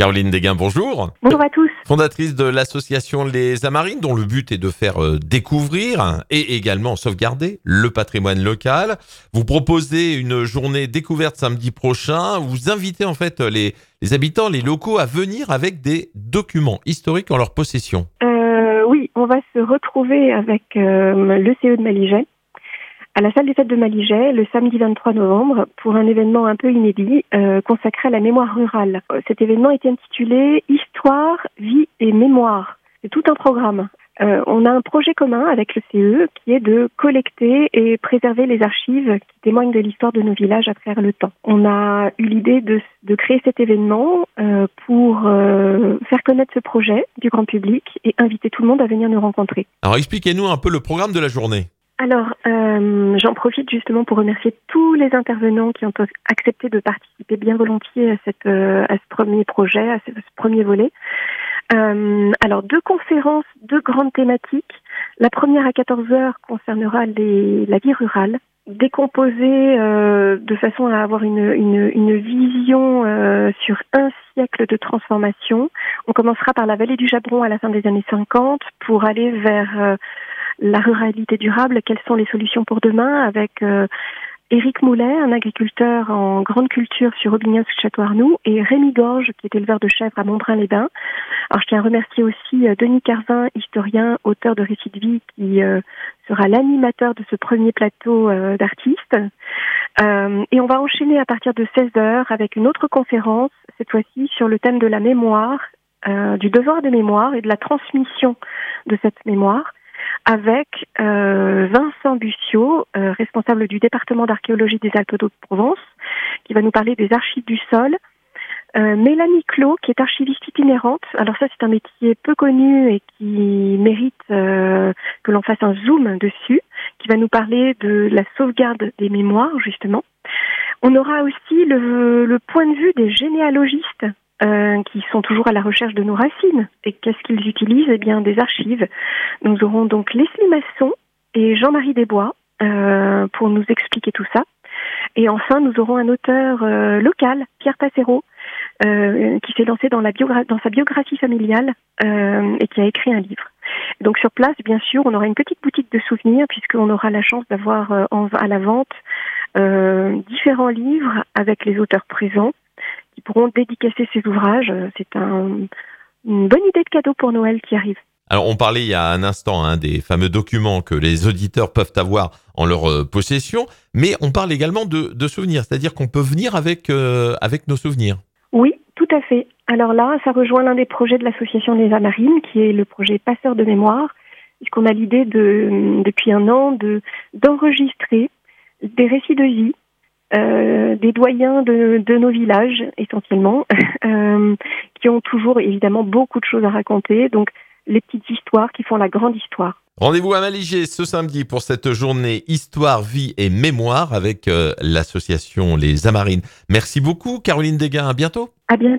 Caroline Desguin, bonjour. Bonjour à tous. Fondatrice de l'association Les Amarines, dont le but est de faire découvrir et également sauvegarder le patrimoine local. Vous proposez une journée découverte samedi prochain. Vous invitez en fait les habitants, les locaux à venir avec des documents historiques en leur possession. Oui, on va se retrouver avec l'ECE de Malijai à la salle des fêtes de Malijai le samedi 23 novembre pour un événement un peu inédit consacré à la mémoire rurale. Cet événement était intitulé Histoire, vie et mémoire. C'est tout un programme. On a un projet commun avec le CE qui est de collecter et préserver les archives qui témoignent de l'histoire de nos villages à travers le temps. On a eu l'idée de créer cet événement pour faire connaître ce projet du grand public et inviter tout le monde à venir nous rencontrer. Alors expliquez-nous un peu le programme de la journée. Alors, j'en profite justement pour remercier tous les intervenants qui ont accepté de participer bien volontiers à ce premier projet, à ce premier volet. Alors, 2 conférences, 2 grandes thématiques. La première à 14h concernera la vie rurale, décomposée de façon à avoir une vision sur un siècle de transformation. On commencera par la vallée du Jabron à la fin des années 50 pour aller vers la ruralité durable. Quelles sont les solutions pour demain avec Éric Moulet, un agriculteur en grande culture sur Aubignas-Château-Arnoux, et Rémi Gorge, qui est éleveur de chèvres à Montbrun-les-Bains. Alors, je tiens à remercier aussi Denis Carvin, historien, auteur de récits de vie, qui sera l'animateur de ce premier plateau d'artistes. Et on va enchaîner à partir de 16h avec une autre conférence, cette fois-ci sur le thème de la mémoire, du devoir de mémoire et de la transmission de cette mémoire, avec Vincent Bussiot, responsable du département d'archéologie des Alpes-de-Haute-Provence, qui va nous parler des archives du sol. Mélanie Clos, qui est archiviste itinérante. Alors ça, c'est un métier peu connu et qui mérite que l'on fasse un zoom dessus, qui va nous parler de la sauvegarde des mémoires, justement. On aura aussi le point de vue des généalogistes, qui sont toujours à la recherche de nos racines. Et qu'est-ce qu'ils utilisent ? Eh bien, des archives. Nous aurons donc Leslie Masson et Jean-Marie Desbois pour nous expliquer tout ça. Et enfin, nous aurons un auteur local, Pierre Passero, qui s'est lancé dans sa biographie familiale et qui a écrit un livre. Donc sur place, bien sûr, on aura une petite boutique de souvenirs puisqu'on aura la chance d'avoir à la vente différents livres avec les auteurs présents qui pourront dédicacer ces ouvrages. C'est une bonne idée de cadeau pour Noël qui arrive. Alors, on parlait il y a un instant des fameux documents que les auditeurs peuvent avoir en leur possession, mais on parle également de souvenirs, c'est-à-dire qu'on peut venir avec nos souvenirs. Oui, tout à fait. Alors là, ça rejoint l'un des projets de l'association Les Amarines, qui est le projet Passeurs de mémoire, puisqu'on a l'idée depuis un an d'enregistrer des récits de vie, des doyens de nos villages, essentiellement, qui ont toujours évidemment beaucoup de choses à raconter, donc les petites histoires qui font la grande histoire. Rendez-vous à Malijai ce samedi pour cette journée Histoire, vie et mémoire avec l'association Les Amarines. Merci beaucoup Caroline Desguin, à bientôt. À bientôt.